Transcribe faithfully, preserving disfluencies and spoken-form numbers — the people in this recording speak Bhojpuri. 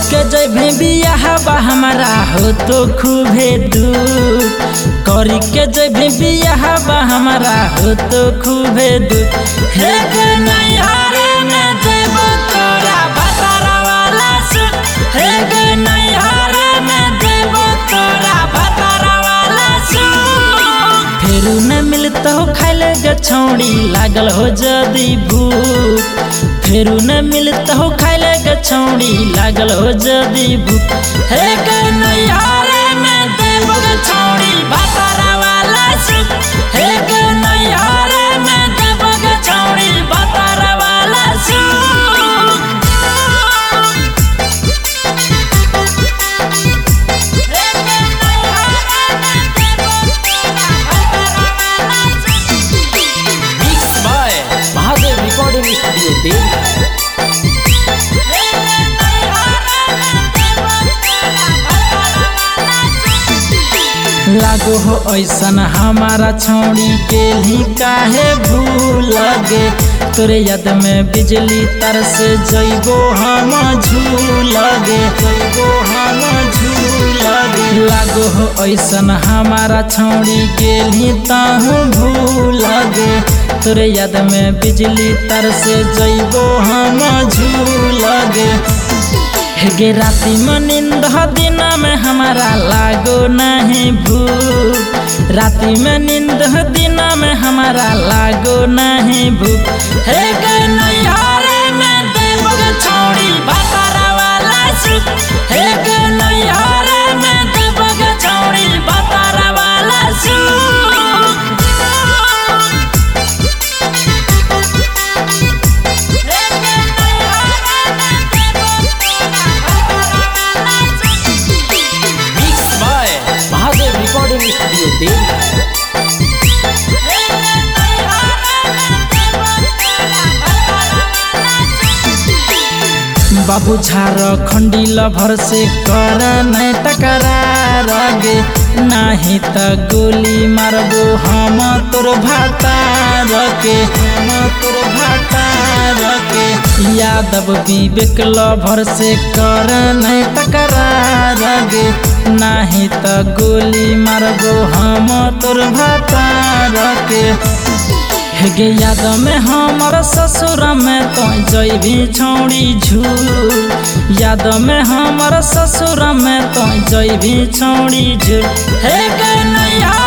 के जइबे बियाह बा हमारा हो तो खूबे दुख। करी के जइबे बियाह बा हमारा हो तो खूबे दुख। हे गे नैहरे में देबो तोरा भतारा वाला सुख। हे गे नैहरे में देबो तोरा भतारा वाला सुख। फेरू न मिलतो खाइले गे छौड़ी लागल हो जदी भूख। फेरू न मिलत हो खाइले गे छौड़ी लागल हो जदी भूख। हे गे नैहरे में देबो गे छौड़ी भतारा वाला सुख। हे गे नैहरे में देबो गे छौड़ी भतारा वाला सुख। हे गे नैहरे में देबो तोरा भतारा वाला सुख। Mix by Mahadev recording studio Deoria. लागो हो ऐसन हमारा छौड़ी के ही काहे भूल गे। तोरे याद में बिजली तर से जइबो हम झूल गे। जइबो हम झूल गे। लागो हो ऐसन हमारा छौड़ी के ही ताहू भूल गे। तोरे याद में बिजली तर से जइबो हम झूल गे। हे राती में नींद दिन में हमारा लागो नहीं भूख। राती में नींद दिन में हमारा लागो नहीं भूख। हे गे नैहरे में देबो गे छौड़ी भतारा वाला सुख। हे गे नैहरे में देबो गे छौड़ी भतारा वाला सुख। Mahadev recording studio Deoria. बाबू झारखंडी लभर से कर नहीं टकरार गे। नहीं त गोली मारबो हम तोर भतार के। हम तोर भतार के। यादव विवेक लभर से कर नहीं टकरार गे। नहीं त गोली मारबो हम तोर भतार के। हे गे याद में हमर ससुर में तो जइबी छौड़ी झूल। याद में हमर ससुर में तो जइबी छौड़ी झूल। हे गे नैहरे